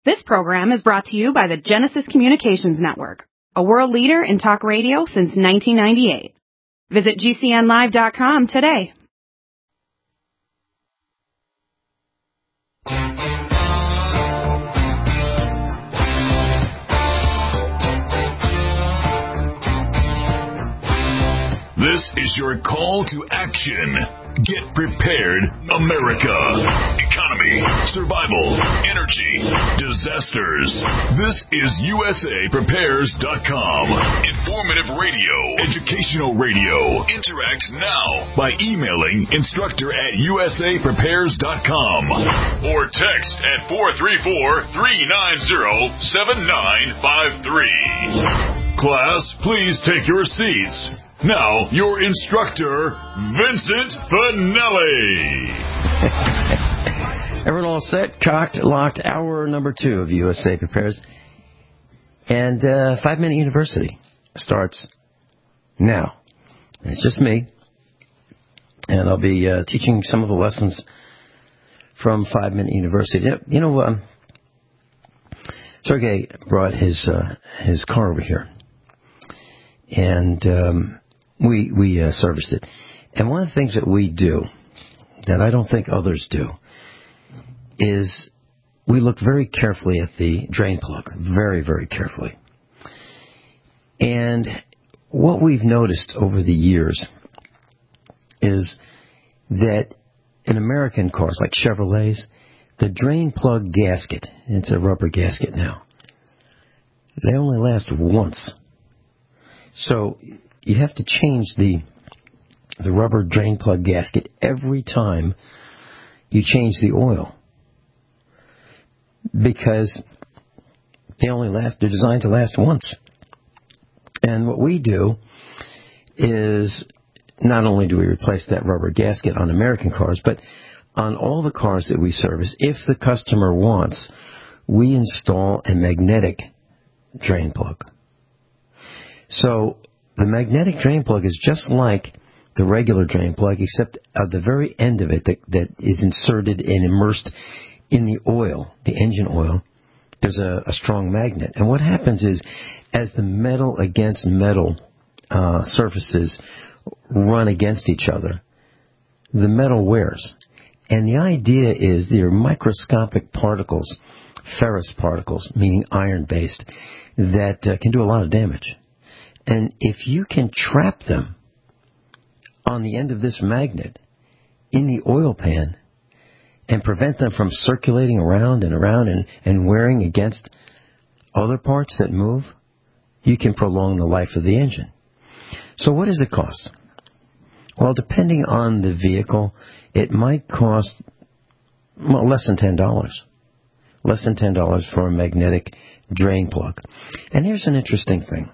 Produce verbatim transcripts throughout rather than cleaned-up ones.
This program is brought to you by the Genesis Communications Network, a world leader in talk radio since nineteen ninety-eight. Visit G C N live dot com today. This is your call to action. Get prepared, America. Economy, survival, energy, disasters. This is U S A Prepares dot com. Informative radio, educational radio. Interact now by emailing instructor at U S A Prepares dot com or text at four three four, three nine zero, seven nine five three. Class, please take your seats. Now, your instructor, Vincent Finelli. Everyone all set, cocked, locked, hour number two of U S A Prepares. And uh, Five Minute University starts now. It's just me. And I'll be uh, teaching some of the lessons from Five Minute University. You know, um, Sergey brought his uh, his car over here. And um, we, we uh, serviced it. And one of the things that we do that I don't think others do is we look very carefully at the drain plug, very, very carefully. And what we've noticed over the years is that in American cars like Chevrolets, the drain plug gasket, it's a rubber gasket now, they only last once. So you have to change the the rubber drain plug gasket every time you change the oil, because they only last, they're designed to last once. And what we do is not only do we replace that rubber gasket on American cars, but on all the cars that we service, if the customer wants, we install a magnetic drain plug. So the magnetic drain plug is just like the regular drain plug, except at the very end of it that, that is inserted and immersed in the oil, the engine oil, there's a, a strong magnet. And what happens is, as the metal against metal uh, surfaces run against each other, the metal wears. And the idea is there are microscopic particles, ferrous particles, meaning iron-based, that uh, can do a lot of damage. And if you can trap them on the end of this magnet in the oil pan and prevent them from circulating around and around and, and wearing against other parts that move, you can prolong the life of the engine. So what does it cost? Well, depending on the vehicle, it might cost well, less than ten dollars. Less than ten dollars for a magnetic drain plug. And here's an interesting thing.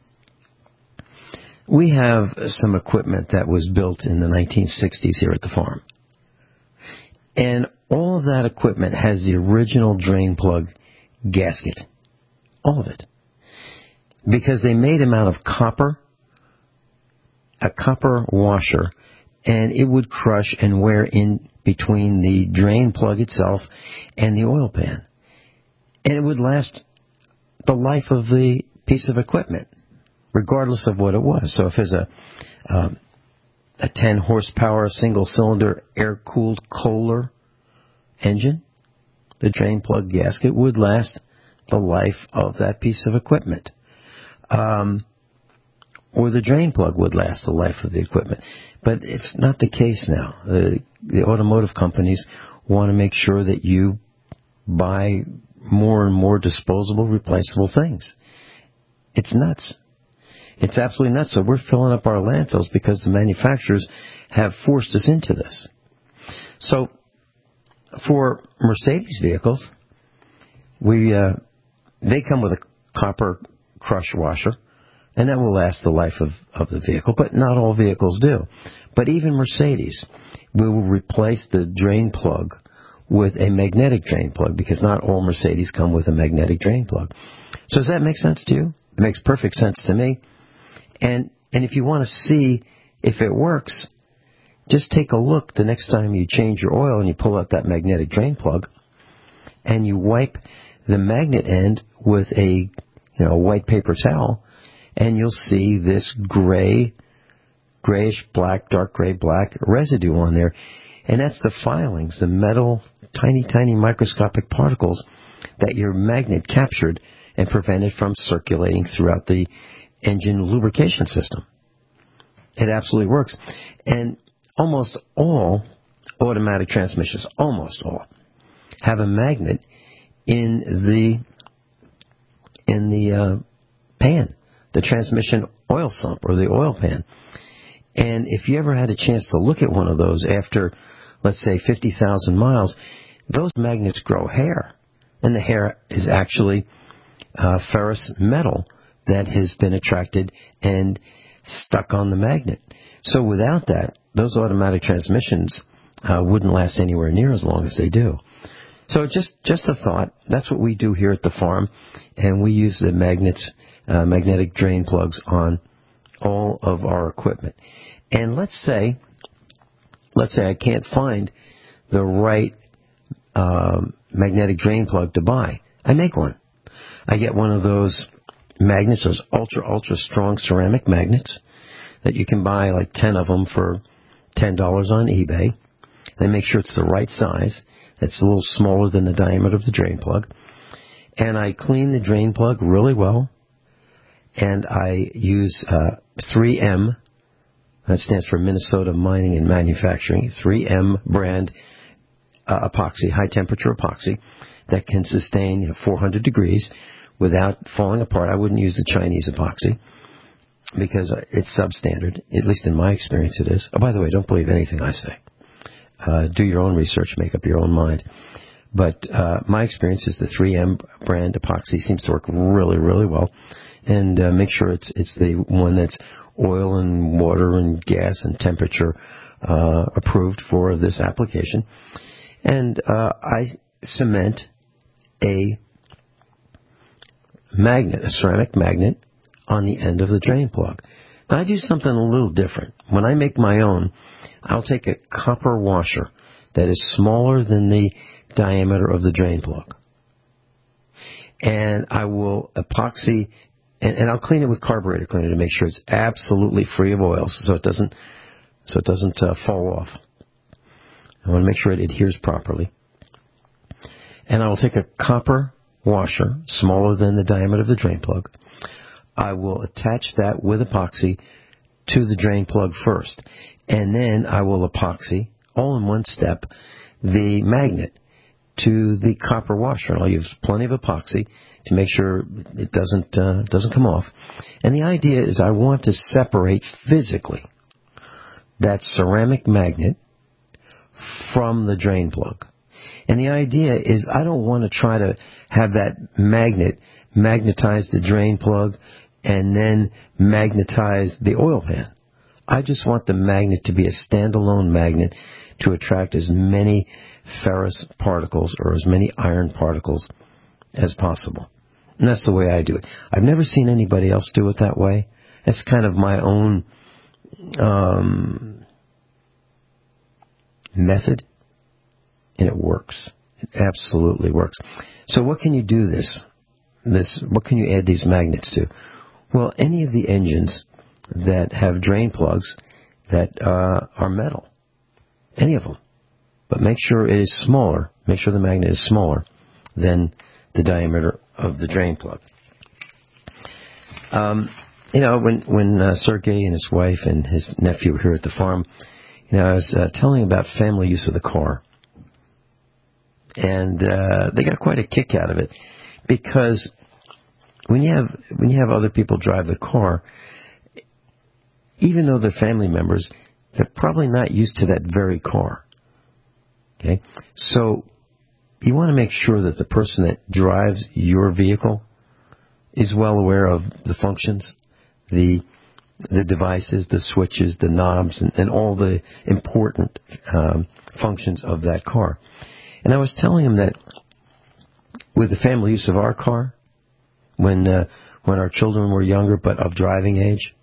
We have some equipment that was built in the nineteen sixties here at the farm. And all of that equipment has the original drain plug gasket. All of it. Because they made them out of copper, a copper washer, and it would crush and wear in between the drain plug itself and the oil pan. And it would last the life of the piece of equipment, regardless of what it was. So if it's a um, a ten horsepower single cylinder air cooled Kohler engine, the drain plug gasket would last the life of that piece of equipment. Um, or the drain plug would last the life of the equipment. But it's not the case now. The, the automotive companies want to make sure that you buy more and more disposable, replaceable things. It's nuts. It's absolutely nuts. So we're filling up our landfills because the manufacturers have forced us into this. So for Mercedes vehicles, we uh, they come with a copper crush washer, and that will last the life of, of the vehicle, but not all vehicles do. But even Mercedes, we will replace the drain plug with a magnetic drain plug, because not all Mercedes come with a magnetic drain plug. So does that make sense to you? It makes perfect sense to me. And and if you want to see if it works, just take a look the next time you change your oil and you pull out that magnetic drain plug, and you wipe the magnet end with a, you know, white paper towel, and you'll see this gray, grayish black, dark gray black residue on there. And that's the filings, the metal, tiny, tiny microscopic particles that your magnet captured and prevented from circulating throughout the engine lubrication system. It absolutely works. And almost all automatic transmissions, almost all, have a magnet in the in the uh, pan, the transmission oil sump or the oil pan. And if you ever had a chance to look at one of those after, let's say, fifty thousand miles, those magnets grow hair. And the hair is actually uh, ferrous metal that has been attracted and stuck on the magnet. So without that, those automatic transmissions uh, wouldn't last anywhere near as long as they do. So just just a thought. That's what we do here at the farm, and we use the magnets, uh, magnetic drain plugs on all of our equipment. And let's say, let's say I can't find the right um, magnetic drain plug to buy. I make one. I get one of those magnets, those ultra, ultra strong ceramic magnets that you can buy like ten of them for ten dollars on eBay. And make sure it's the right size. It's a little smaller than the diameter of the drain plug. And I clean the drain plug really well. And I use uh, three M, that stands for Minnesota Mining and Manufacturing, three M brand uh, epoxy, high temperature epoxy, that can sustain, you know, four hundred degrees without falling apart. I wouldn't use the Chinese epoxy because it's substandard, at least in my experience it is. Oh, by the way, don't believe anything I say. Uh, do your own research, make up your own mind. But uh, my experience is the three M brand epoxy seems to work really, really well. And uh, make sure it's it's the one that's oil and water and gas and temperature uh, approved for this application. And uh, I cement a magnet, a ceramic magnet, on the end of the drain plug. Now, I do something a little different. When I make my own, I'll take a copper washer that is smaller than the diameter of the drain plug. And I will epoxy, and, and I'll clean it with carburetor cleaner to make sure it's absolutely free of oils so it doesn't, so it doesn't uh, fall off. I want to make sure it adheres properly. And I will take a copper washer, smaller than the diameter of the drain plug. I will attach that with epoxy to the drain plug first. And then I will epoxy, all in one step, the magnet to the copper washer. And I'll use plenty of epoxy to make sure it doesn't uh, doesn't come off. And the idea is I want to separate physically that ceramic magnet from the drain plug. And the idea is I don't want to try to have that magnet magnetize the drain plug and then magnetize the oil pan. I just want the magnet to be a standalone magnet to attract as many ferrous particles or as many iron particles as possible. And that's the way I do it. I've never seen anybody else do it that way. That's kind of my own um, method. And it works. It absolutely works. So what can you do this? This what can you add these magnets to? Well, any of the engines that have drain plugs that uh, are metal. Any of them. But make sure it is smaller. Make sure the magnet is smaller than the diameter of the drain plug. Um, you know, when, when uh, Sergey and his wife and his nephew were here at the farm, you know, I was uh, telling about family use of the car. And uh, they got quite a kick out of it because when you have when you have other people drive the car, even though they're family members, they're probably not used to that very car. Okay, so you want to make sure that the person that drives your vehicle is well aware of the functions, the the devices, the switches, the knobs, and, and all the important um, functions of that car. And I was telling him that with the family use of our car, when uh, when our children were younger but of driving age,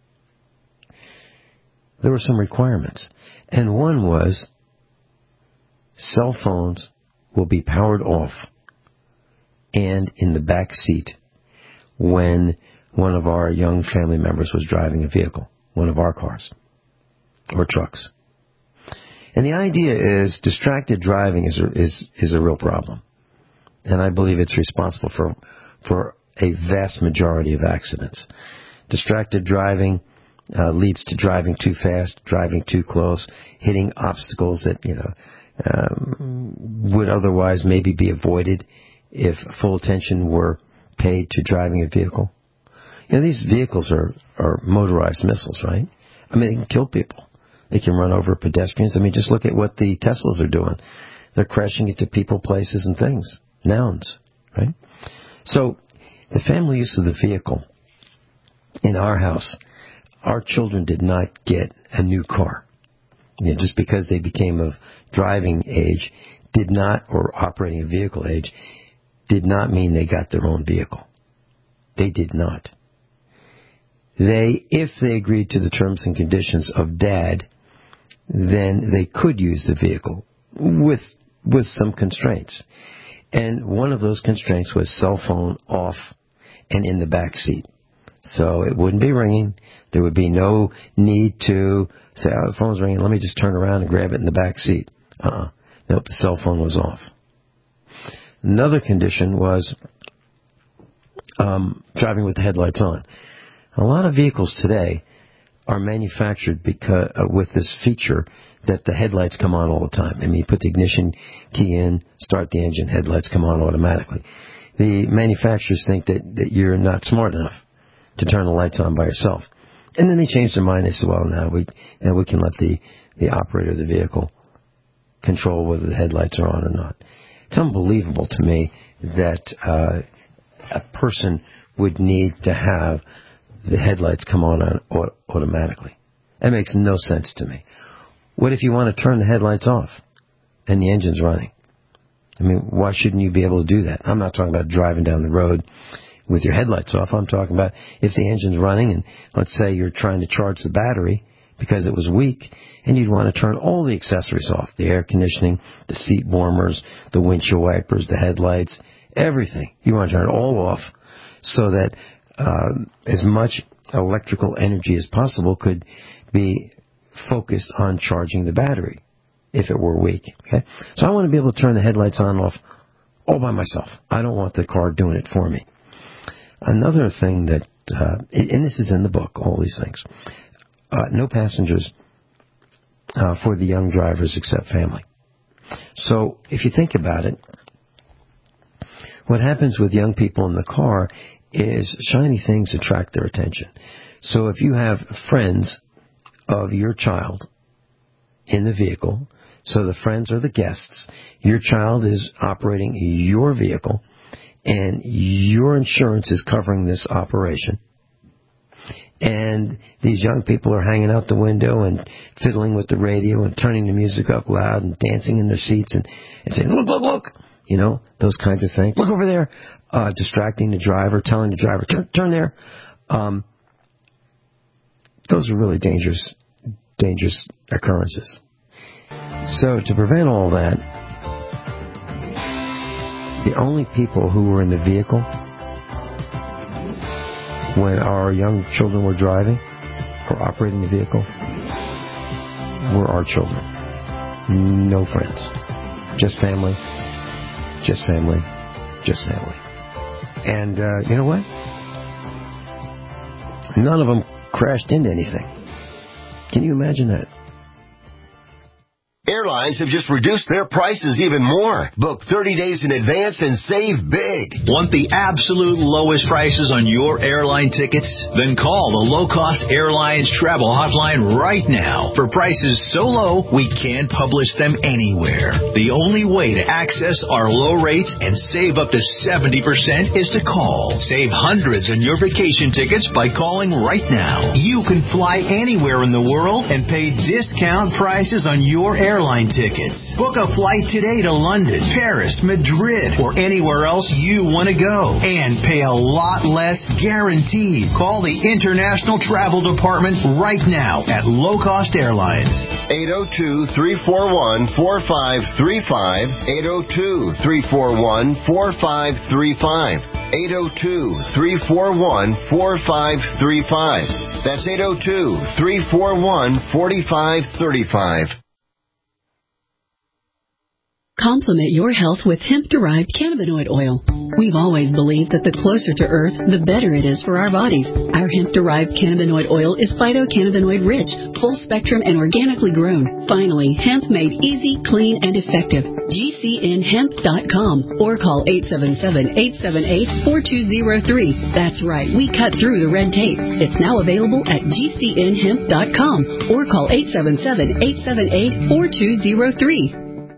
there were some requirements. And one was cell phones will be powered off and in the back seat when one of our young family members was driving a vehicle, one of our cars or trucks. And the idea is distracted driving is a, is, is a real problem. And I believe it's responsible for, for a vast majority of accidents. Distracted driving uh, leads to driving too fast, driving too close, hitting obstacles that, you know, um, would otherwise maybe be avoided if full attention were paid to driving a vehicle. You know, these vehicles are, are motorized missiles, right? I mean, they can kill people. They can run over pedestrians. I mean, just look at what the Teslas are doing. They're crashing into people, places, and things. Nouns, right? So, the family use of the vehicle in our house, our children did not get a new car. You know, just because they became of driving age did not, or operating a vehicle age, did not mean they got their own vehicle. They did not. They, if they agreed to the terms and conditions of Dad, then they could use the vehicle with with some constraints. And one of those constraints was cell phone off and in the back seat. So it wouldn't be ringing. There would be no need to say, oh, the phone's ringing, let me just turn around and grab it in the back seat. Uh-uh. Nope, the cell phone was off. Another condition was um, driving with the headlights on. A lot of vehicles today are manufactured because uh, with this feature that the headlights come on all the time. I mean, you put the ignition key in, start the engine, headlights come on automatically. The manufacturers think that, that you're not smart enough to turn the lights on by yourself. And then they change their mind. They say, well, now we, now we can let the, the operator of the vehicle control whether the headlights are on or not. It's unbelievable to me that uh, a person would need to have the headlights come on, on automatically. That makes no sense to me. What if you want to turn the headlights off and the engine's running? I mean, why shouldn't you be able to do that? I'm not talking about driving down the road with your headlights off. I'm talking about if the engine's running and let's say you're trying to charge the battery because it was weak and you'd want to turn all the accessories off, the air conditioning, the seat warmers, the windshield wipers, the headlights, everything. You want to turn it all off so that uh, as much electrical energy as possible could be focused on charging the battery if it were weak. Okay? So I want to be able to turn the headlights on and off all by myself. I don't want the car doing it for me. Another thing that, uh, and this is in the book, all these things, uh, no passengers uh, for the young drivers except family. So if you think about it, what happens with young people in the car is shiny things attract their attention. So if you have friends of your child in the vehicle, so the friends are the guests, your child is operating your vehicle, and your insurance is covering this operation. And these young people are hanging out the window and fiddling with the radio and turning the music up loud and dancing in their seats and, and saying, look, look, look, you know, those kinds of things. Look over there, uh, distracting the driver, telling the driver, turn, turn there. Um, those are really dangerous, dangerous occurrences. So to prevent all that, the only people who were in the vehicle when our young children were driving or operating the vehicle were our children. No friends. Just family. Just family. Just family. And uh, you know what? None of them crashed into anything. Can you imagine that? Airlines have just reduced their prices even more. Book thirty days in advance and save big. Want the absolute lowest prices on your airline tickets? Then call the Low Cost Airlines Travel Hotline right now. For prices so low, we can't publish them anywhere. The only way to access our low rates and save up to seventy percent is to call. Save hundreds on your vacation tickets by calling right now. You can fly anywhere in the world and pay discount prices on your airline tickets. Book a flight today to London, Paris, Madrid, or anywhere else you want to go. And pay a lot less guaranteed. Call the International Travel Department right now at Low Cost Airlines. eight oh two, three four one, four five three five. eight oh two, three four one, four five three five. eight oh two, three four one, four five three five. That's eight oh two, three four one, four five three five. Complement your health with hemp-derived cannabinoid oil. We've always believed that the closer to Earth, the better it is for our bodies. Our hemp-derived cannabinoid oil is phytocannabinoid-rich, full-spectrum, and organically grown. Finally, hemp made easy, clean, and effective. G C N hemp dot com or call eight seven seven, eight seven eight, four two zero three. That's right, we cut through the red tape. It's now available at G C N hemp dot com or call eight seven seven, eight seven eight, four two zero three.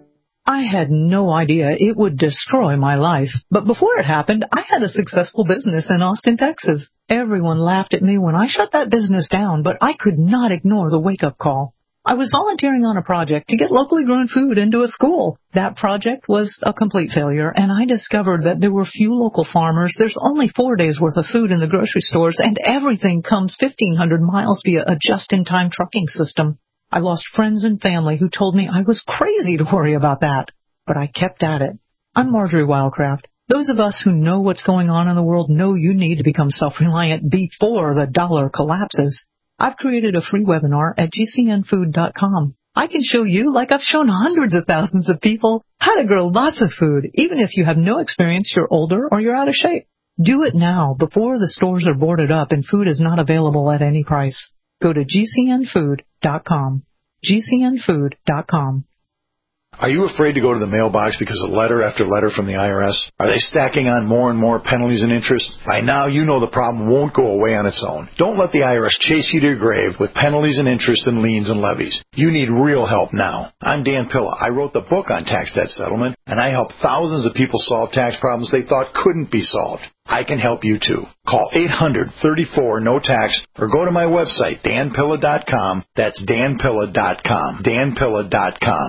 I had no idea it would destroy my life. But before it happened, I had a successful business in Austin, Texas. Everyone laughed at me when I shut that business down, but I could not ignore the wake-up call. I was volunteering on a project to get locally grown food into a school. That project was a complete failure, and I discovered that there were few local farmers. There's only four days' worth of food in the grocery stores, and everything comes fifteen hundred miles via a just-in-time trucking system. I lost friends and family who told me I was crazy to worry about that, but I kept at it. I'm Marjorie Wildcraft. Those of us who know what's going on in the world know you need to become self-reliant before the dollar collapses. I've created a free webinar at G C N food dot com. I can show you, like I've shown hundreds of thousands of people, how to grow lots of food, even if you have no experience, you're older, or you're out of shape. Do it now before the stores are boarded up and food is not available at any price. Go to G C N food dot com. G C N food dot com. Are you afraid to go to the mailbox because of letter after letter from the I R S? Are they stacking on more and more penalties and interest? By now, you know the problem won't go away on its own. Don't let the I R S chase you to your grave with penalties and interest and liens and levies. You need real help now. I'm Dan Pilla. I wrote the book on tax debt settlement, and I help thousands of people solve tax problems they thought couldn't be solved. I can help you too. Call eight hundred, thirty-four, no tax or go to my website, Dan Pilla dot com. That's Dan Pilla dot com. Dan Pilla dot com.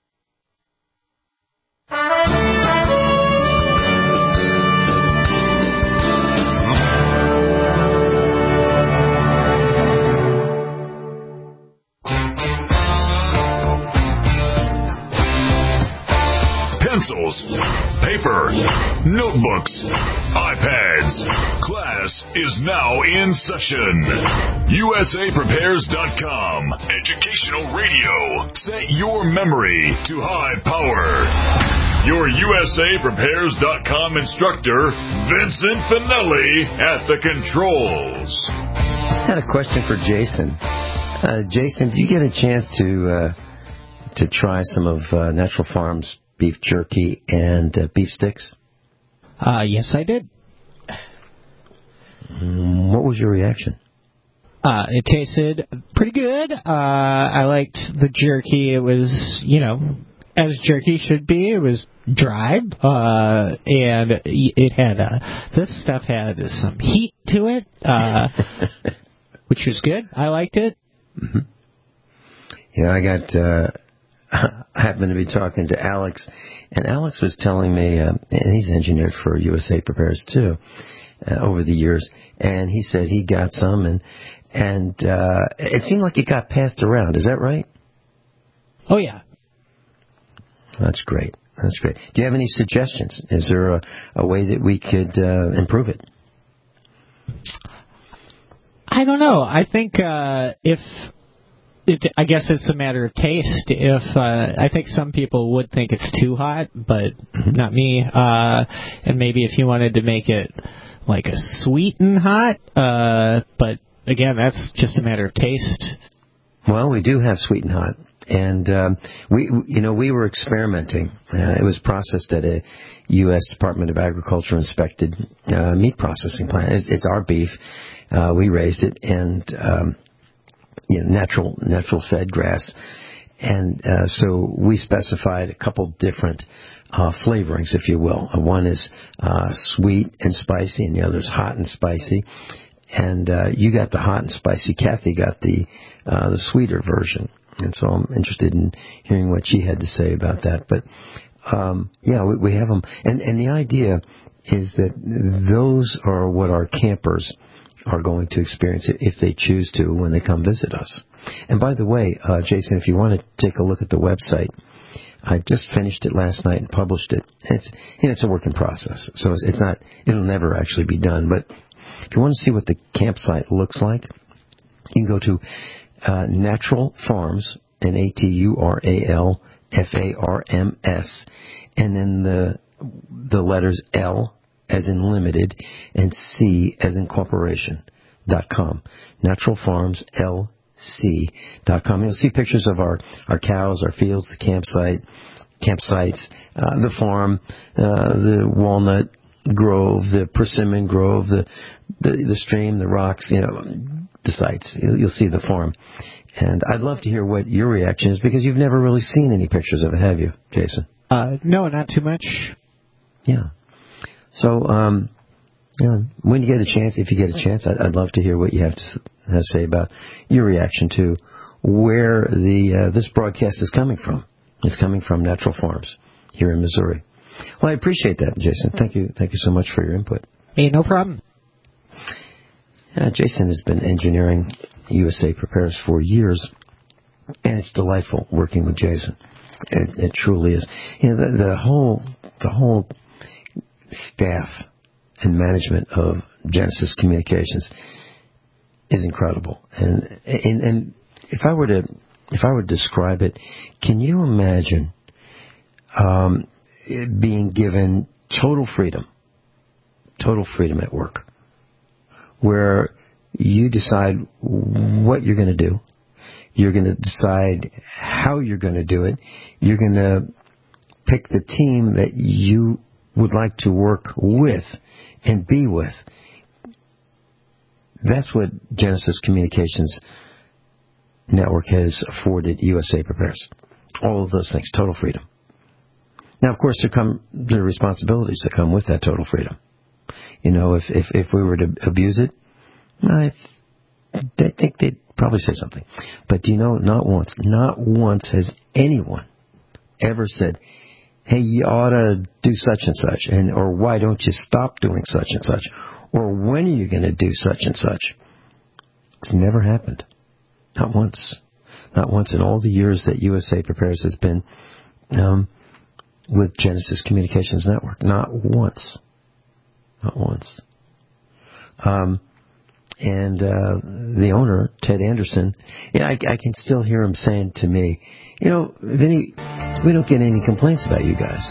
Pencils, paper, notebooks, iPads. Class is now in session. U S A Prepares dot com. Educational radio. Set your memory to high power. Your U S A Prepares dot com instructor, Vincent Finelli, at the controls. I had a question for Jason. Uh, Jason, do you get a chance to uh, to try some of uh, Natural Farms beef jerky and uh, beef sticks? Uh, yes, I did. Mm, what was your reaction? Uh, it tasted pretty good. Uh, I liked the jerky. It was, you know, as jerky should be. It was dry, uh, and it had, uh, this stuff had some heat to it, uh, which was good. I liked it. Mm-hmm. You know, I got, uh, I happened to be talking to Alex, and Alex was telling me, uh, and he's engineered for U S A Prepares too, uh, over the years, and he said he got some, and and uh, it seemed like it got passed around. Is that right? Oh, yeah. That's great. That's great. Do you have any suggestions? Is there a, a way that we could uh, improve it? I don't know. I think uh, if... It, I guess it's a matter of taste. If uh, I think some people would think it's too hot, but not me. Uh, and maybe if you wanted to make it like a sweet and hot, uh, but again, that's just a matter of taste. Well, we do have sweet and hot, and um, we, you know, we were experimenting. Uh, it was processed at a U S Department of Agriculture inspected uh, meat processing plant. It's, it's our beef. Uh, we raised it, and um, you know, natural, natural fed grass. And uh, so we specified a couple different uh, flavorings, if you will. Uh, one is uh, sweet and spicy, and the other is hot and spicy. And uh, you got the hot and spicy. Kathy got the uh, the sweeter version. And so I'm interested in hearing what she had to say about that. But, um, yeah, we, we have them. And, and the idea is that those are what our campers are going to experience if they choose to when they come visit us. And by the way, uh, Jason, if you want to take a look at the website, I just finished it last night and published it. It's, you know, it's a work in process, so it's, it's not, it'll never actually be done. But if you want to see what the campsite looks like, you can go to uh, Natural Farms, N A T U R A L F A R M S, and then the the letters L as in limited and C as in corporation dot com. Natural Farms L C dot com. You'll see pictures of our, our cows, our fields, the campsite, campsites, uh, the farm, uh, the walnut grove, the persimmon grove, the, the the stream, the rocks, you know, the sites. You'll, you'll see the farm. And I'd love to hear what your reaction is, because you've never really seen any pictures of it, have you, Jason? Uh, no, not too much. Yeah. So, um, you know, when you get a chance, if you get a chance, I'd, I'd love to hear what you have to, have to say about your reaction to where the uh, this broadcast is coming from. It's coming from Natural Farms here in Missouri. Well, I appreciate that, Jason. Thank you. Thank you so much for your input. Hey, no problem. Uh, Jason has been engineering U S A Prepares for years, and it's delightful working with Jason. It, it truly is. You know, the, the whole the whole staff and management of Genesis Communications is incredible. And, and and if I were to if I were to describe it, can you imagine um, it being given total freedom, total freedom at work, where you decide what you're going to do, you're going to decide how you're going to do it, you're going to pick the team that you would like to work with and be with. That's what Genesis Communications Network has afforded U S A Prepares. All of those things, total freedom. Now, of course, there come there are responsibilities that come with that total freedom. You know, if if, if we were to abuse it, I th- think they'd probably say something. But do you know, not once, not once has anyone ever said, hey, you ought to do such and such, and or why don't you stop doing such and such, or when are you going to do such and such? It's never happened. Not once. Not once in all the years that U S A Prepares has been um, with Genesis Communications Network. Not once. Not once. Um, and uh, the owner, Ted Anderson, yeah, I, I can still hear him saying to me, you know, Vinny, we don't get any complaints about you guys.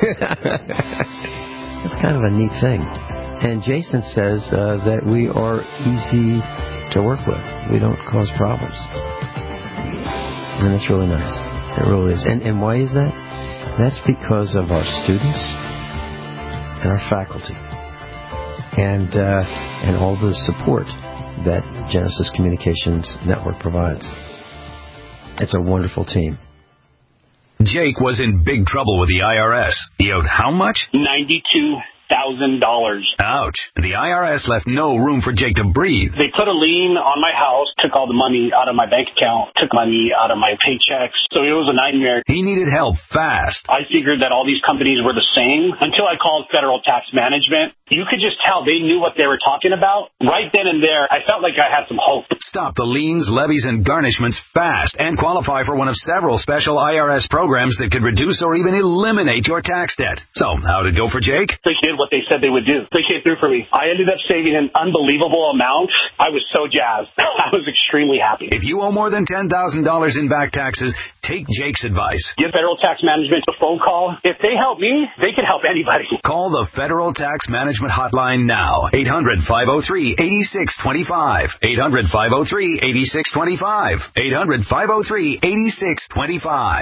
That's kind of a neat thing. And Jason says uh, that we are easy to work with. We don't cause problems. And that's really nice. It really is. And, and why is that? That's because of our students and our faculty. And uh, and all the support that Genesis Communications Network provides. It's a wonderful team. Jake was in big trouble with the I R S. He owed how much? ninety-two thousand dollars. Ouch. The I R S left no room for Jake to breathe. They put a lien on my house, took all the money out of my bank account, took money out of my paychecks. So it was a nightmare. He needed help fast. I figured that all these companies were the same until I called Federal Tax Management. You could just tell they knew what they were talking about. Right then and there, I felt like I had some hope. Stop the liens, levies, and garnishments fast and qualify for one of several special I R S programs that could reduce or even eliminate your tax debt. So, how'd it go for Jake? They did what they said they would do. They came through for me. I ended up saving an unbelievable amount. I was so jazzed. I was extremely happy. If you owe more than ten thousand dollars in back taxes, take Jake's advice. Give Federal Tax Management a phone call. If they help me, they can help anybody. Call the Federal Tax Management hotline now. eight hundred, five oh three, eight six two five. eight hundred, five oh three, eight six two five. eight hundred, five oh three, eight six two five.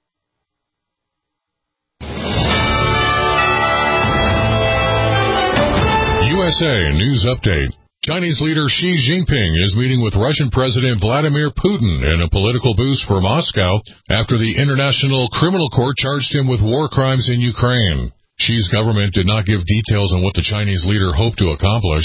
U S A News Update. Chinese leader Xi Jinping is meeting with Russian President Vladimir Putin in a political boost for Moscow after the International Criminal Court charged him with war crimes in Ukraine. Xi's government did not give details on what the Chinese leader hoped to accomplish.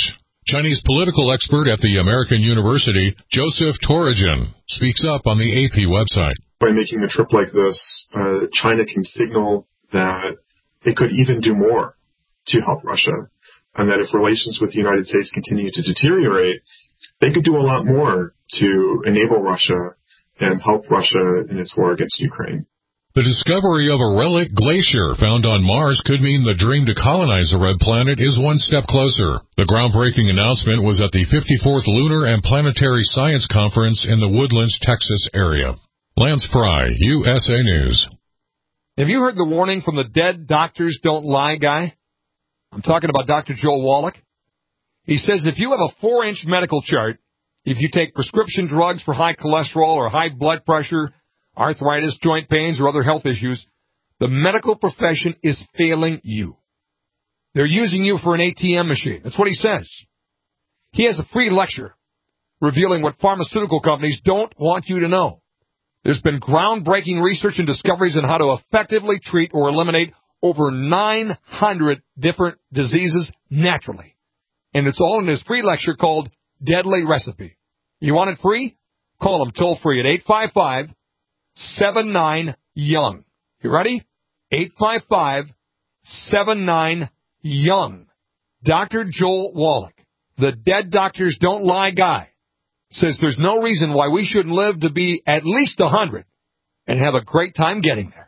Chinese political expert at the American University, Joseph Torrigen, speaks up on the A P website. By making a trip like this, uh, China can signal that it could even do more to help Russia, and that if relations with the United States continue to deteriorate, they could do a lot more to enable Russia and help Russia in its war against Ukraine. The discovery of a relic glacier found on Mars could mean the dream to colonize the red planet is one step closer. The groundbreaking announcement was at the fifty-fourth Lunar and Planetary Science Conference in the Woodlands, Texas area. Lance Fry, U S A News. Have you heard the warning from the dead doctors don't lie guy? I'm talking about Doctor Joel Wallach. He says if you have a four-inch medical chart, if you take prescription drugs for high cholesterol or high blood pressure, arthritis, joint pains, or other health issues, the medical profession is failing you. They're using you for an A T M machine. That's what he says. He has a free lecture revealing what pharmaceutical companies don't want you to know. There's been groundbreaking research and discoveries on how to effectively treat or eliminate over nine hundred different diseases naturally. And it's all in his free lecture called Deadly Recipe. You want it free? Call him toll free at eight five five, seven nine, young. You ready? eight five five, seven nine, young. Doctor Joel Wallach, the dead doctors don't lie guy, says there's no reason why we shouldn't live to be at least one hundred and have a great time getting there.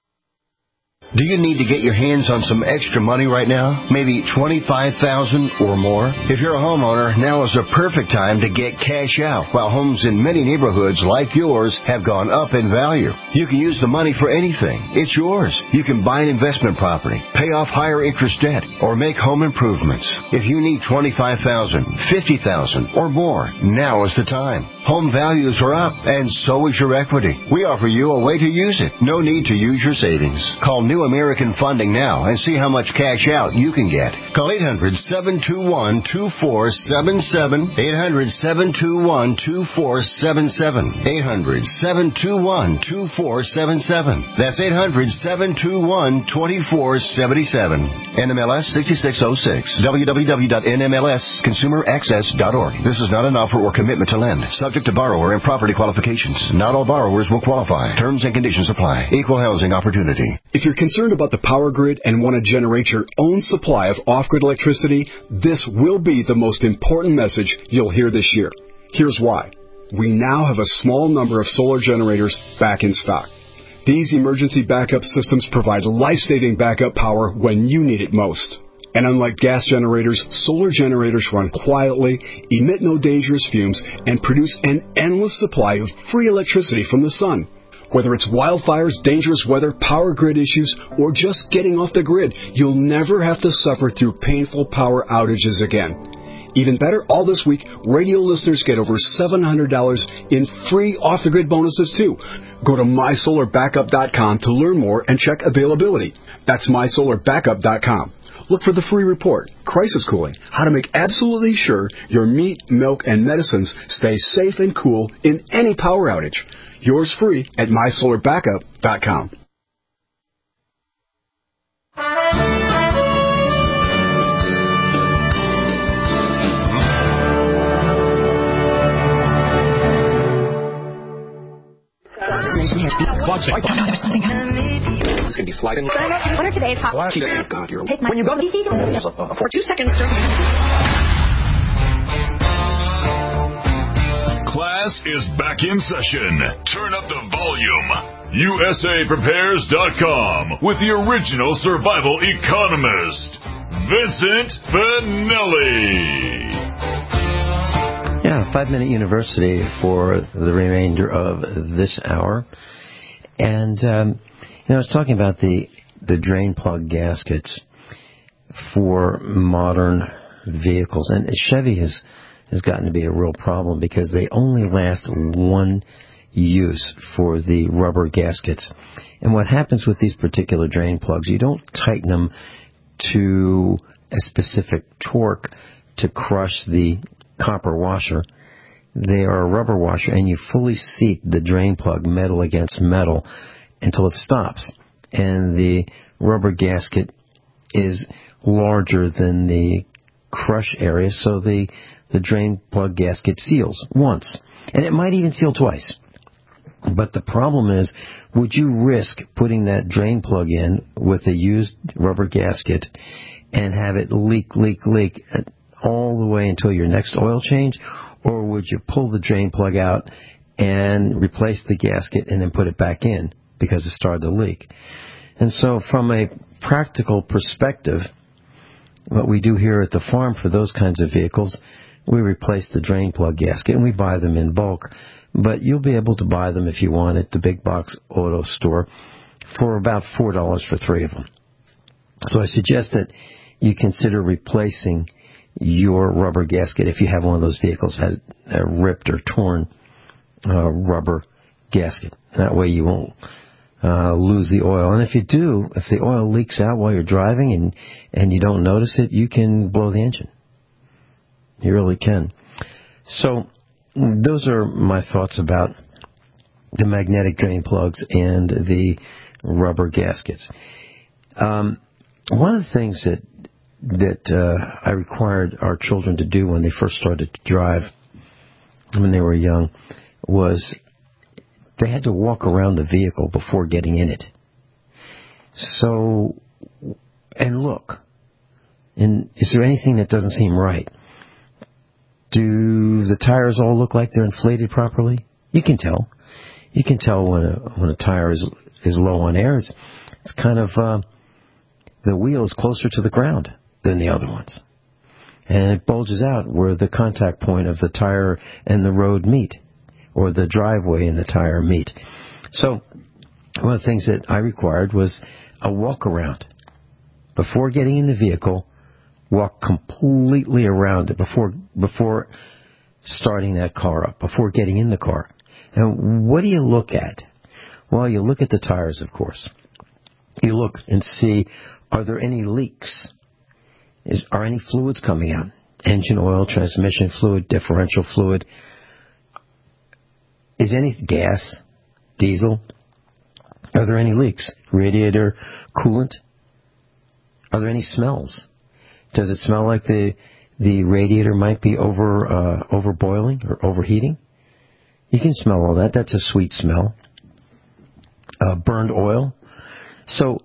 Do you need to get your hands on some extra money right now? Maybe twenty-five thousand dollars or more? If you're a homeowner, now is the perfect time to get cash out, while homes in many neighborhoods like yours have gone up in value. You can use the money for anything. It's yours. You can buy an investment property, pay off higher interest debt, or make home improvements. If you need twenty-five thousand dollars, fifty thousand dollars, or more, now is the time. Home values are up, and so is your equity. We offer you a way to use it. No need to use your savings. Call New American Funding now and see how much cash out you can get. Call eight hundred, seven two one, two four seven seven, eight hundred, seven two one, two four seven seven, eight hundred, seven two one, two four seven seven. That's eight hundred, seven two one, two four seven seven. N M L S sixty-six oh six. w w w dot n m l s consumer access dot org. This is not an offer or commitment to lend. Subject to borrower and property qualifications. Not all borrowers will qualify. Terms and conditions apply. Equal housing opportunity. If you're concerned about the power grid and want to generate your own supply of off-grid electricity, this will be the most important message you'll hear this year. Here's why. We now have a small number of solar generators back in stock. These emergency backup systems provide life-saving backup power when you need it most. And unlike gas generators, solar generators run quietly, emit no dangerous fumes, and produce an endless supply of free electricity from the sun. Whether it's wildfires, dangerous weather, power grid issues, or just getting off the grid, you'll never have to suffer through painful power outages again. Even better, all this week, radio listeners get over seven hundred dollars in free off-the-grid bonuses, too. Go to my solar backup dot com to learn more and check availability. That's my solar backup dot com. Look for the free report, Crisis Cooling, how to make absolutely sure your meat, milk, and medicines stay safe and cool in any power outage. Yours free at my solar backup dot com. It's going to be sliding. What are today's hot? Oh, God, you're... Take my... When you go to the... For two seconds, sir. Class is back in session. Turn up the volume. U S A Prepares dot com with the original survival economist, Vincent Finelli. Yeah, five-minute university for the remainder of this hour. And, um, you know, I was talking about the, the drain plug gaskets for modern vehicles. And Chevy has, has gotten to be a real problem because they only last one use for the rubber gaskets. And what happens with these particular drain plugs, you don't tighten them to a specific torque to crush the copper washer. They are a rubber washer, and you fully seat the drain plug metal against metal until it stops. And the rubber gasket is larger than the crush area so the, the drain plug gasket seals once. And it might even seal twice. But the problem is, would you risk putting that drain plug in with a used rubber gasket and have it leak, leak, leak all the way until your next oil change? Or would you pull the drain plug out and replace the gasket and then put it back in because it started to leak? And so from a practical perspective, what we do here at the farm for those kinds of vehicles, we replace the drain plug gasket and we buy them in bulk. But you'll be able to buy them if you want at the big box auto store for about four dollars for three of them. So I suggest that you consider replacing your rubber gasket if you have one of those vehicles that had a ripped or torn uh, rubber gasket. That way you won't uh, lose the oil. And if you do, if the oil leaks out while you're driving and, and you don't notice it, you can blow the engine. You really can. So those are my thoughts about the magnetic drain plugs and the rubber gaskets. Um, one of the things that that uh, I required our children to do when they first started to drive, when they were young, was they had to walk around the vehicle before getting in it. So, and look, and is there anything that doesn't seem right? Do the tires all look like they're inflated properly? You can tell. You can tell when a when a tire is is low on air. It's, it's kind of uh, the wheel is closer to the ground than the other ones, and it bulges out where the contact point of the tire and the road meet, or the driveway and the tire meet. So one of the things that I required was a walk around before getting in the vehicle. Walk completely around it before before starting that car up, before getting in the car. And what do you look at? Well, you look at the tires, of course. You look and see, are there any leaks? Is, are any fluids coming out? Engine oil, transmission fluid, differential fluid. Is any gas, diesel? Are there any leaks? Radiator, coolant? Are there any smells? Does it smell like the the radiator might be over uh, over boiling or overheating? You can smell all that. That's a sweet smell. Uh, burned oil. So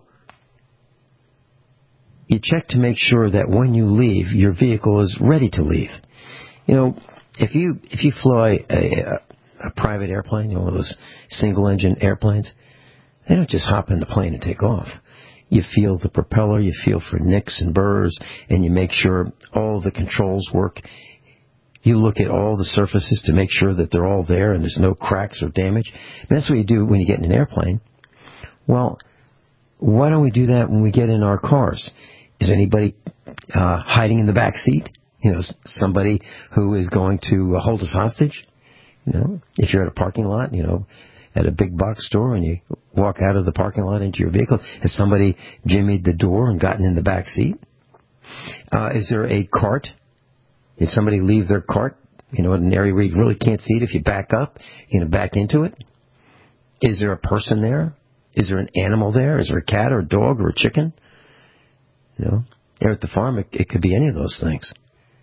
you check to make sure that when you leave, your vehicle is ready to leave. You know, if you if you fly a, a, a private airplane, you know, one of those single engine airplanes, they don't just hop in the plane and take off. You feel the propeller, you feel for nicks and burrs, and you make sure all the controls work. You look at all the surfaces to make sure that they're all there and there's no cracks or damage. And that's what you do when you get in an airplane. Well, why don't we do that when we get in our cars? Is anybody uh, hiding in the back seat? You know, somebody who is going to hold us hostage? You know, if you're at a parking lot, you know, at a big box store and you walk out of the parking lot into your vehicle, has somebody jimmied the door and gotten in the back seat? Uh, is there a cart? Did somebody leave their cart, you know, in an area where you really can't see it? If you back up, you know, back into it? Is there a person there? Is there an animal there? Is there a cat or a dog or a chicken? You know, there at the farm, it, it could be any of those things.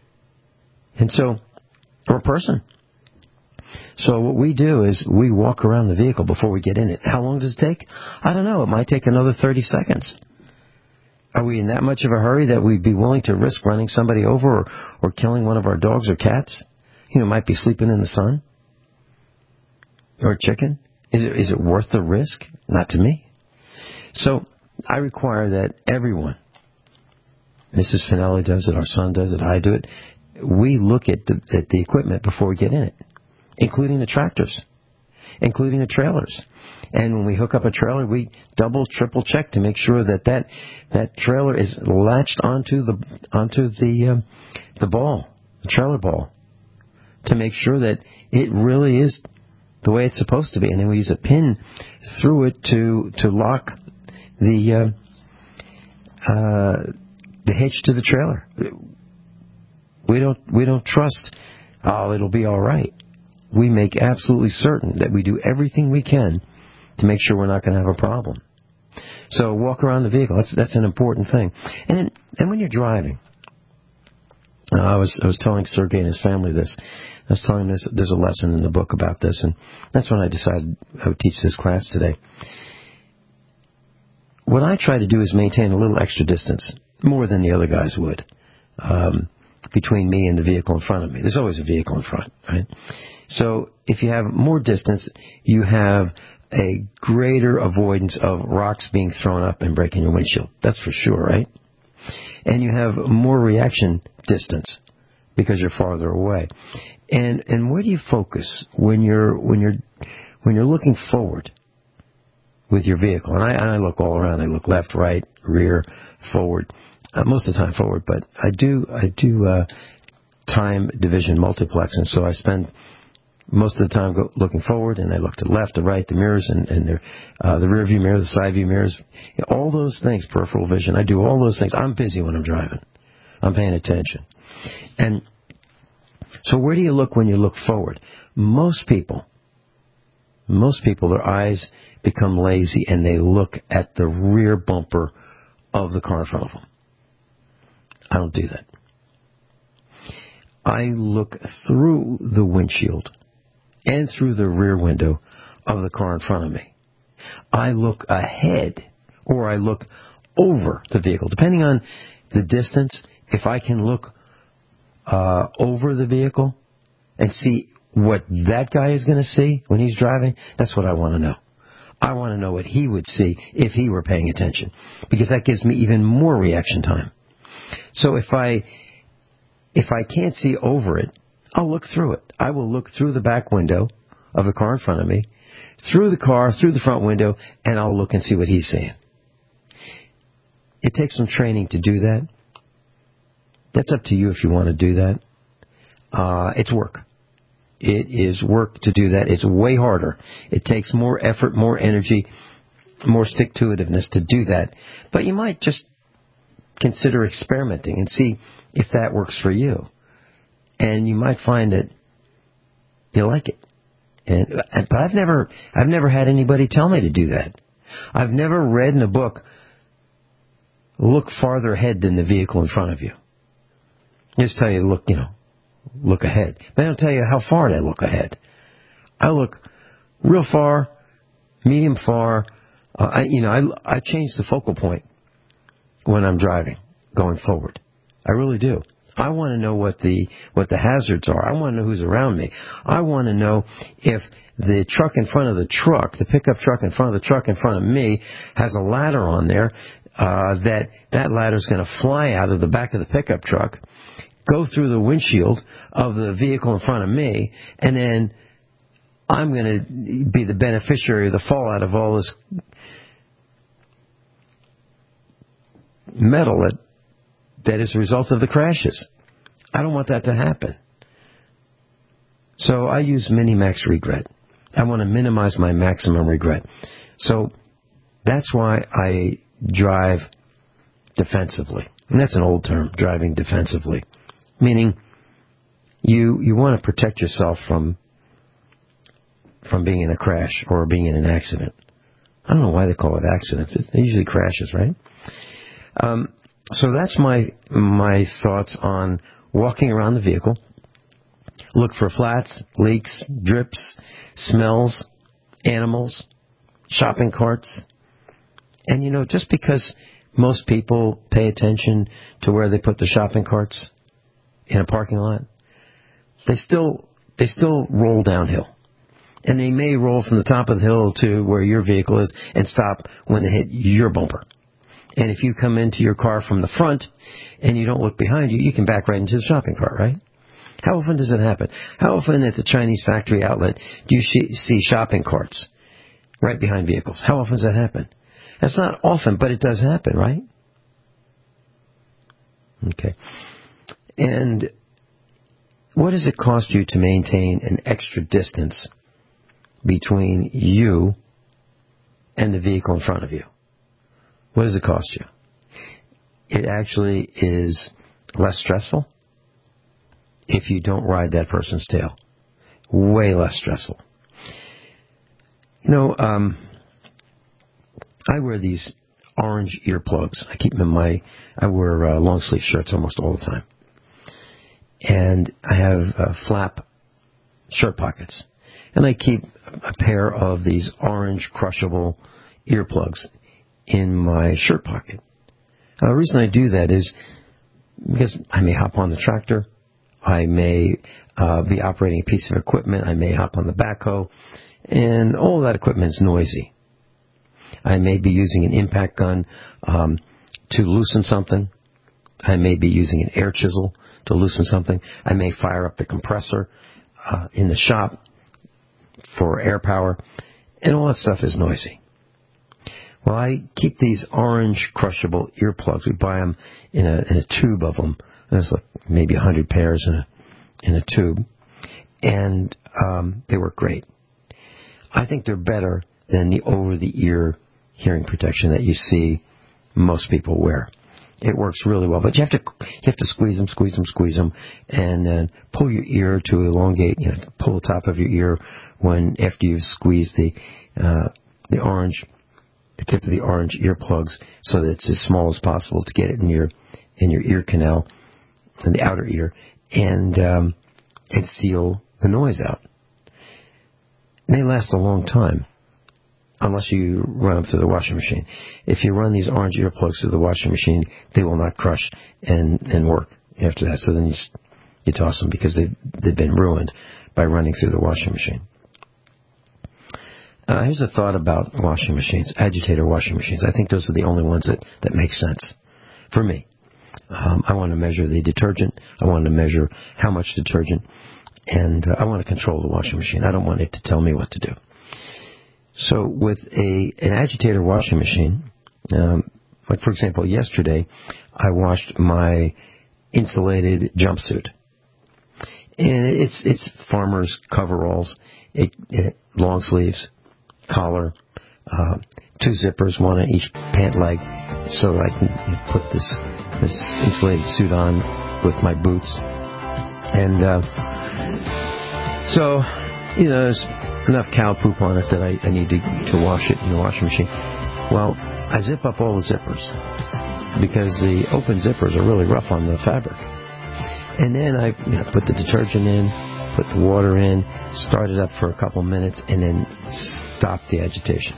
And so, or a person. So what we do is we walk around the vehicle before we get in it. How long does it take? I don't know. It might take another thirty seconds. Are we in that much of a hurry that we'd be willing to risk running somebody over or, or killing one of our dogs or cats? You know, might be sleeping in the sun? Or a chicken? Is it, is it worth the risk? Not to me. So I require that everyone, Missus Finelli does it, our son does it, I do it, we look at the, at the equipment before we get in it, including the tractors, including the trailers. And when we hook up a trailer, we double, triple check to make sure that that, that trailer is latched onto the onto the um, the ball, the trailer ball, to make sure that it really is the way it's supposed to be. And then we use a pin through it to to lock the uh, uh, the hitch to the trailer. We don't we don't trust, oh, it'll be all right. We make absolutely certain that we do everything we can to make sure we're not going to have a problem. So walk around the vehicle. That's that's an important thing. And then, and when you're driving, Uh, I was I was telling Sergey and his family this. I was telling him this, there's a lesson in the book about this, and that's when I decided I would teach this class today. What I try to do is maintain a little extra distance, more than the other guys would, um, between me and the vehicle in front of me. There's always a vehicle in front, right? So if you have more distance, you have a greater avoidance of rocks being thrown up and breaking your windshield. That's for sure, right? And you have more reaction distance because you're farther away. And and where do you focus when you're when you're when you're looking forward with your vehicle? And I and I look all around. I look left, right, rear, forward. Uh, most of the time forward, but I do I do uh, time division multiplexing. So I spend most of the time go, looking forward, and I look to the left, to right, the mirrors, and, and the, uh, the rear view mirror, the side view mirrors, you know, all those things, peripheral vision. I do all those things. I'm busy when I'm driving. I'm paying attention. And so where do you look when you look forward? Most people, most people, their eyes become lazy, and they look at the rear bumper of the car in front of them. I don't do that. I look through the windshield and through the rear window of the car in front of me. I look ahead, or I look over the vehicle. Depending on the distance, if I can look uh, over the vehicle and see what that guy is going to see when he's driving, that's what I want to know. I want to know what he would see if he were paying attention, because that gives me even more reaction time. So if I if I can't see over it, I'll look through it. I will look through the back window of the car in front of me, through the car, through the front window, and I'll look and see what he's seeing. It takes some training to do that. That's up to you if you want to do that. Uh, it's work. It is work to do that. It's way harder. It takes more effort, more energy, more stick-to-itiveness to do that. But you might just consider experimenting and see if that works for you. And you might find that you like it. And, but I've never, I've never had anybody tell me to do that. I've never read in a book, look farther ahead than the vehicle in front of you. They just tell you, look, you know, look ahead. But they don't tell you how far to look ahead. I look real far, medium far. Uh, I, you know, I, I change the focal point when I'm driving, going forward. I really do. I want to know what the what the hazards are. I want to know who's around me. I want to know if the truck in front of the truck, the pickup truck in front of the truck in front of me, has a ladder on there, uh, that that ladder is going to fly out of the back of the pickup truck, go through the windshield of the vehicle in front of me, and then I'm going to be the beneficiary of the fallout of all this metal that, that is a result of the crashes. I don't want that to happen. So I use minimax regret. I want to minimize my maximum regret. So that's why I drive defensively. And that's an old term, driving defensively. Meaning you you want to protect yourself from from being in a crash or being in an accident. I don't know why they call it accidents. It's usually crashes, right? Um, so that's my my thoughts on walking around the vehicle. Look for flats, leaks, drips, smells, animals, shopping carts. And, you know, just because most people pay attention to where they put the shopping carts in a parking lot, they still they still roll downhill. And they may roll from the top of the hill to where your vehicle is and stop when they hit your bumper. And if you come into your car from the front and you don't look behind you, you can back right into the shopping cart, right? How often does it happen? How often at the Chinese factory outlet do you see shopping carts right behind vehicles? How often does that happen? That's not often, but it does happen, right? Okay. And what does it cost you to maintain an extra distance between you and the vehicle in front of you? What does it cost you? It actually is less stressful if you don't ride that person's tail. Way less stressful. You know, um, I wear these orange earplugs. I keep them in my, I wear uh, long sleeve shirts almost all the time. and I have uh, flap shirt pockets. And I keep a pair of these orange crushable earplugs in my shirt pocket. Uh, the reason I do that is because I may hop on the tractor, I may uh, be operating a piece of equipment, I may hop on the backhoe, and all that equipment is noisy. I may be using an impact gun um, to loosen something. I may be using an air chisel to loosen something. I may fire up the compressor uh, in the shop for air power, and all that stuff is noisy. Well, I keep these orange crushable earplugs. We buy them in a, in a tube of them. There's like maybe a hundred pairs in a in a tube, and um, they work great. I think they're better than the over-the-ear hearing protection that you see most people wear. It works really well, but you have to you have to squeeze them, squeeze them, squeeze them, and then pull your ear to elongate. You know, pull the top of your ear when after you've squeezed the uh, the orange, the tip of the orange earplugs, so that it's as small as possible to get it in your in your ear canal, in the outer ear, and um, and seal the noise out. And they last a long time, unless you run them through the washing machine. If you run these orange earplugs through the washing machine, they will not crush and, and work after that. So then you, you toss them because they've, they've been ruined by running through the washing machine. Uh, here's a thought about washing machines, agitator washing machines. I think those are the only ones that, that make sense for me. Um, I want to measure the detergent. I want to measure how much detergent. And uh, I want to control the washing machine. I don't want it to tell me what to do. So with a an agitator washing machine, um, like for example, yesterday I washed my insulated jumpsuit. And it's it's farmer's coveralls, it, it, long sleeves, collar, uh, two zippers, one on each pant leg, so I can put this this insulated suit on with my boots. And uh, so, you know, there's enough cow poop on it that I, I need to, to wash it in the washing machine. Well, I zip up all the zippers because the open zippers are really rough on the fabric. And then I you know, put the detergent in, put the water in, start it up for a couple minutes, and then stop the agitation.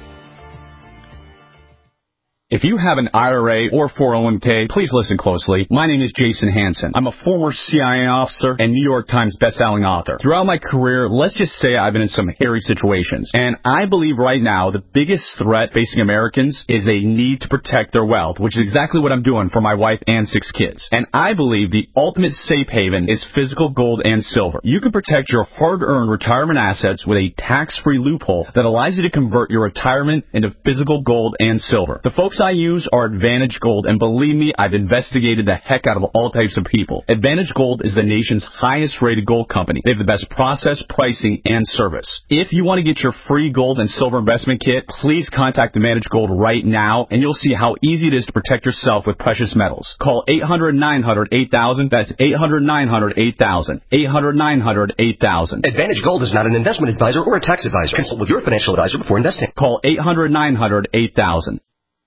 If you have an I R A or four oh one k, please listen closely. My name is Jason Hansen. I'm a former C I A officer and New York Times bestselling author. Throughout my career, let's just say I've been in some hairy situations. And I believe right now the biggest threat facing Americans is they need to protect their wealth, which is exactly what I'm doing for my wife and six kids. And I believe the ultimate safe haven is physical gold and silver. You can protect your hard-earned retirement assets with a tax-free loophole that allows you to convert your retirement into physical gold and silver. The folks I use are Advantage Gold, and believe me, I've investigated the heck out of all types of people. Advantage Gold is the nation's highest rated gold company. They have the best process, pricing, and service. If you want to get your free gold and silver investment kit, please contact Advantage Gold right now, and you'll see how easy it is to protect yourself with precious metals. Call eight hundred, nine hundred, eight thousand. That's eight hundred, nine hundred, eight thousand. eight hundred, nine hundred, eight thousand. Advantage Gold is not an investment advisor or a tax advisor. Consult with your financial advisor before investing. Call eight hundred, nine hundred, eight thousand.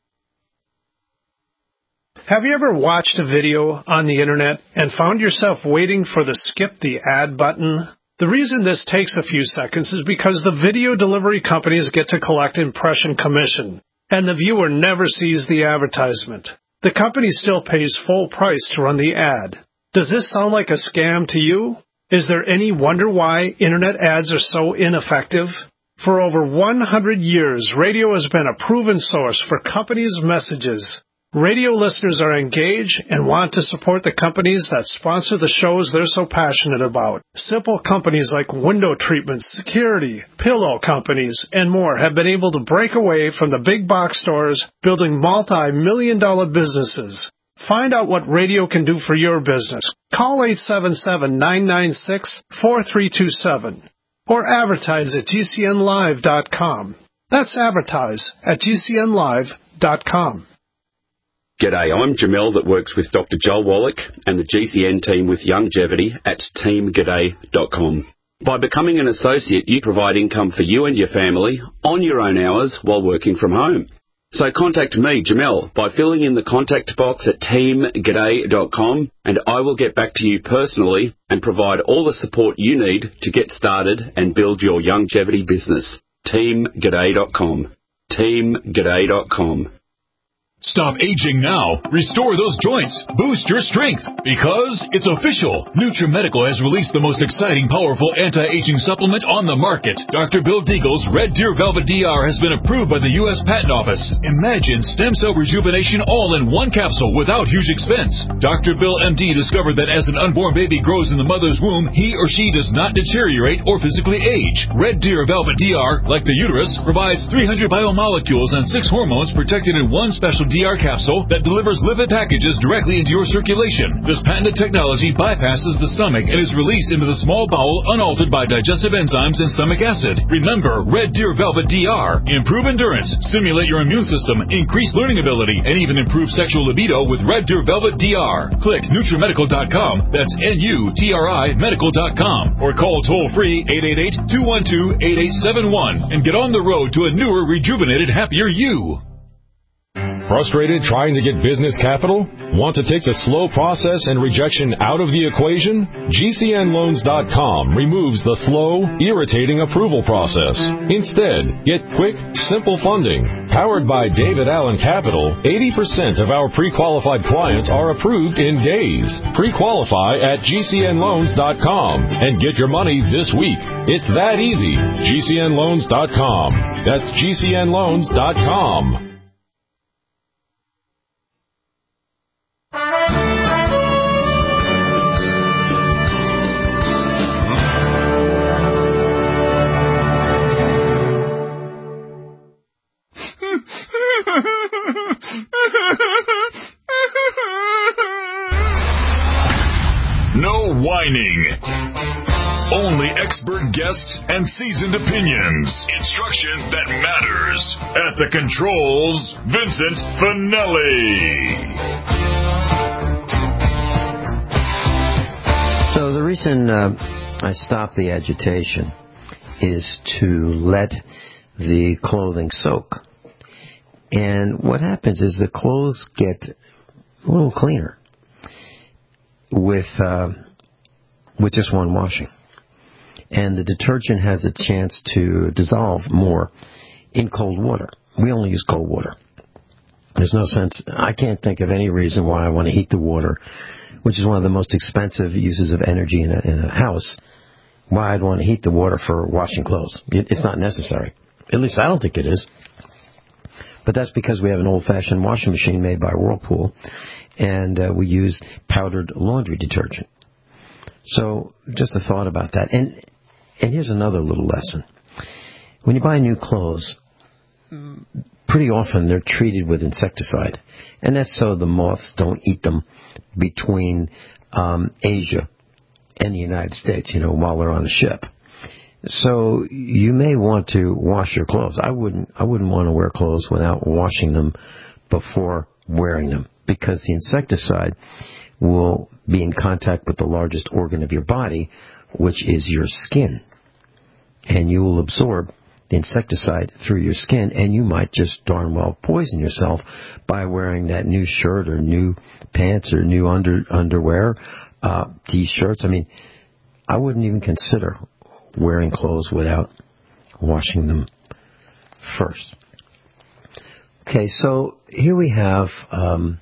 Have you ever watched a video on the internet and found yourself waiting for the skip the ad button? The reason this takes a few seconds is because the video delivery companies get to collect impression commission, and the viewer never sees the advertisement. The company still pays full price to run the ad. Does this sound like a scam to you? Is there any wonder why internet ads are so ineffective? For over one hundred years, radio has been a proven source for companies' messages. Radio listeners are engaged and want to support the companies that sponsor the shows they're so passionate about. Simple companies like window treatments, security, pillow companies, and more have been able to break away from the big box stores, building multi-million dollar businesses. Find out what radio can do for your business. Call eight seven seven, nine nine six, four three two seven or advertise at G C N live dot com. That's advertise at G C N live dot com. G'day, I'm Jamel that works with Doctor Joel Wallach and the G C N team with Longevity at team g'day dot com. By becoming an associate, you provide income for you and your family on your own hours while working from home. So contact me, Jamel, by filling in the contact box at team g'day dot com, and I will get back to you personally and provide all the support you need to get started and build your longevity business. team g'day dot com. team g'day dot com. Stop aging now. Restore those joints. Boost your strength. Because it's official. NutriMedical has released the most exciting, powerful anti-aging supplement on the market. Doctor Bill Deagle's Red Deer Velvet D R has been approved by the U S Patent Office. Imagine stem cell rejuvenation all in one capsule without huge expense. Doctor Bill M D discovered that as an unborn baby grows in the mother's womb, he or she does not deteriorate or physically age. Red Deer Velvet D R, like the uterus, provides three hundred biomolecules and six hormones protected in one special D R capsule that delivers lipid packages directly into your circulation. This patented technology bypasses the stomach and is released into the small bowel unaltered by digestive enzymes and stomach acid. Remember, Red Deer Velvet D R. Improve endurance, stimulate your immune system, increase learning ability, and even improve sexual libido with Red Deer Velvet D R. Click NutriMedical dot com. That's N U T R I medical dot com. Or call toll-free eight eight eight, two one two, eight eight seven one and get on the road to a newer, rejuvenated, happier you. Frustrated trying to get business capital? Want to take the slow process and rejection out of the equation? G C N loans dot com removes the slow, irritating approval process. Instead, get quick, simple funding. Powered by David Allen Capital, eighty percent of our pre-qualified clients are approved in days. Pre-qualify at G C N loans dot com and get your money this week. It's that easy. G C N loans dot com. That's G C N loans dot com. No whining. Only expert guests and seasoned opinions. Instruction that matters. At the controls, Vincent Finelli. So the reason uh, I stopped the agitation is to let the clothing soak. And what happens is the clothes get a little cleaner with uh, with just one washing. And the detergent has a chance to dissolve more in cold water. We only use cold water. There's no sense. I can't think of any reason why I want to heat the water, which is one of the most expensive uses of energy in a, in a house, why I'd want to heat the water for washing clothes. It's not necessary. At least I don't think it is. But that's because we have an old-fashioned washing machine made by Whirlpool, and uh, we use powdered laundry detergent. So just a thought about that. And and here's another little lesson. When you buy new clothes, pretty often they're treated with insecticide. And that's so the moths don't eat them between um, Asia and the United States, you know, while they're on the ship. So you may want to wash your clothes. I wouldn't I wouldn't want to wear clothes without washing them before wearing them, because the insecticide will be in contact with the largest organ of your body, which is your skin. And you will absorb the insecticide through your skin, and you might just darn well poison yourself by wearing that new shirt or new pants or new under underwear, uh, T-shirts. I mean, I wouldn't even consider wearing clothes without washing them first. Okay, so here we have um,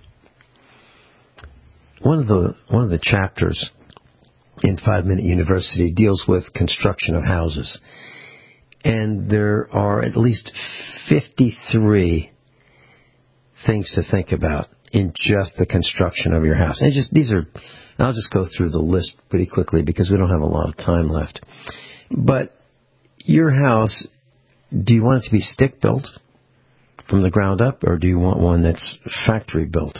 one of the one of the chapters in Five Minute University deals with construction of houses, and there are at least fifty-three things to think about in just the construction of your house. And just these are, I'll just go through the list pretty quickly because we don't have a lot of time left. But your house, do you want it to be stick built from the ground up, or do you want one that's factory built?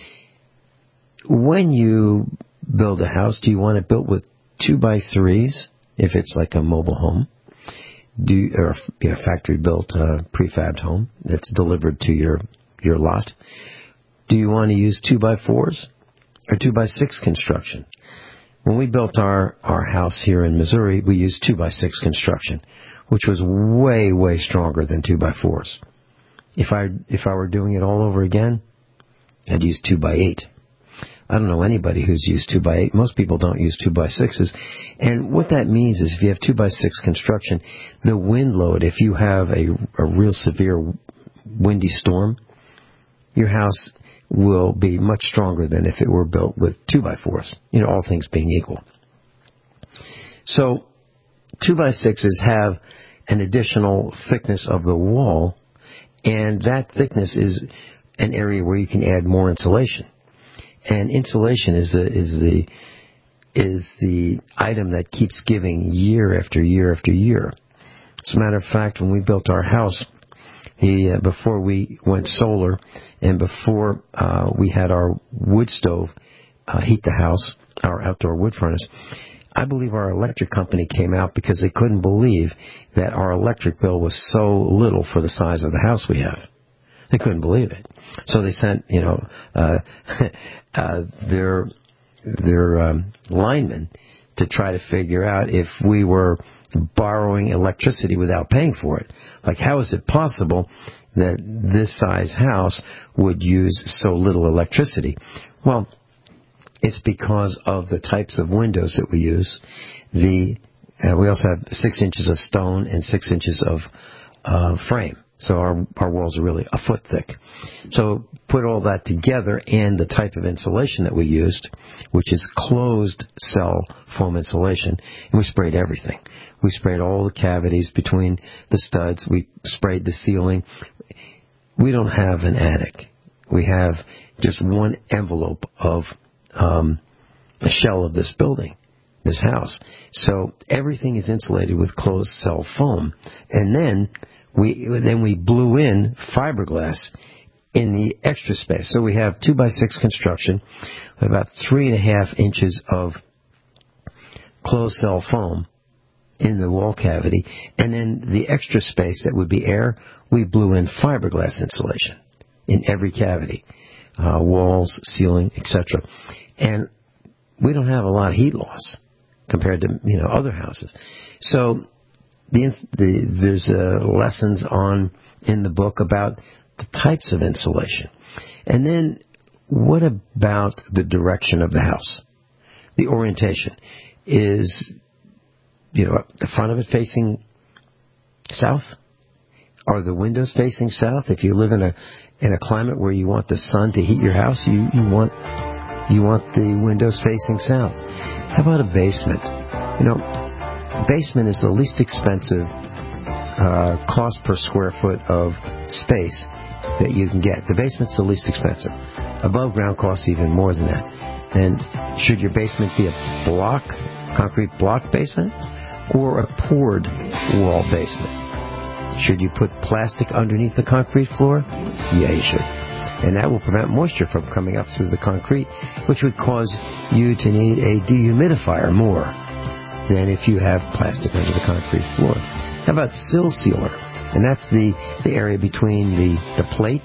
When you build a house, do you want it built with two by threes if it's like a mobile home, do you, or a factory built uh, prefabbed home that's delivered to your your lot? Do you want to use two by fours or two by six construction? When we built our, our house here in Missouri, we used two by six construction, which was way, way stronger than two by fours. If I if I were doing it all over again, I'd use two by eight. I don't know anybody who's used two by eight. Most people don't use two by sixes. And what that means is if you have two by six construction, the wind load, if you have a, a real severe windy storm, your house will be much stronger than if it were built with two by fours, you know, all things being equal. So two by sixes have an additional thickness of the wall, and that thickness is an area where you can add more insulation. And insulation is the is the is the item that keeps giving year after year after year. As a matter of fact, when we built our house, the uh, before we went solar and before uh, we had our wood stove uh, heat the house, our outdoor wood furnace, I believe our electric company came out because they couldn't believe that our electric bill was so little for the size of the house we have. They couldn't believe it. So they sent, you know, uh, uh, their their um, linemen to try to figure out if we were borrowing electricity without paying for it. Like, how is it possible that this size house would use so little electricity? Well, it's because of the types of windows that we use. The uh, we also have six inches of stone and six inches of uh, frame. So our our walls are really a foot thick. So put all that together and the type of insulation that we used, which is closed cell foam insulation, and we sprayed everything. We sprayed all the cavities between the studs. We sprayed the ceiling. We don't have an attic. We have just one envelope of um, the shell of this building, this house. So everything is insulated with closed cell foam, and then We then we blew in fiberglass in the extra space. So we have two by six construction, about three and a half inches of closed cell foam in the wall cavity, and then the extra space that would be air, we blew in fiberglass insulation in every cavity, uh, walls, ceiling, et cetera. And we don't have a lot of heat loss compared to, you know, other houses. So The, the, there's uh, lessons on in the book about the types of insulation. And then what about the direction of the house? The orientation. Is, you know, the front of it facing south? Are the windows facing south? If you live in a in a climate where you want the sun to heat your house, you, you want you want the windows facing south. How about a basement? You know, basement is the least expensive uh, cost per square foot of space that you can get. The basement's the least expensive. Above ground costs even more than that. And should your basement be a block, concrete block basement, or a poured wall basement? Should you put plastic underneath the concrete floor? Yeah, you should. And that will prevent moisture from coming up through the concrete, which would cause you to need a dehumidifier more than if you have plastic under the concrete floor. How about sill sealer? And that's the, the area between the, the plate,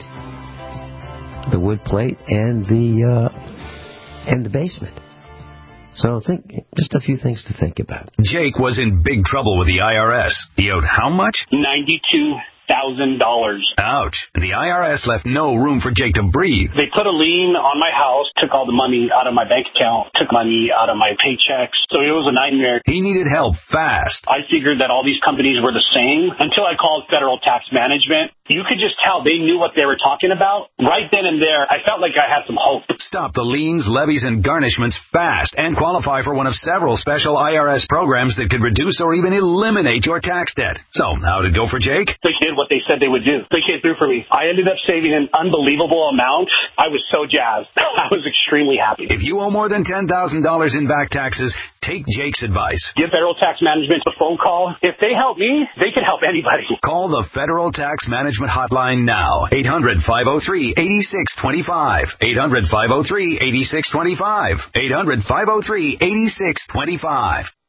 the wood plate, and the uh, and the basement. So think just a few things to think about. Jake was in big trouble with the I R S. He owed how much? ninety-two thousand dollars. Ouch. The I R S left no room for Jake to breathe. They put a lien on my house, took all the money out of my bank account, took money out of my paychecks. So it was a nightmare. He needed help fast. I figured that all these companies were the same until I called Federal Tax Management. You could just tell they knew what they were talking about. Right then and there, I felt like I had some hope. Stop the liens, levies, and garnishments fast and qualify for one of several special I R S programs that could reduce or even eliminate your tax debt. So, how did it go for Jake? They did what they said they would do. They came through for me. I ended up saving an unbelievable amount. I was so jazzed. I was extremely happy. If you owe more than ten thousand dollars in back taxes, take Jake's advice. Give Federal Tax Management a phone call. If they help me, they can help anybody. Call the Federal Tax Management Hotline now. eight hundred, five oh three, eight six two five. eight hundred, five oh three, eight six two five. eight hundred, five oh three, eight six two five.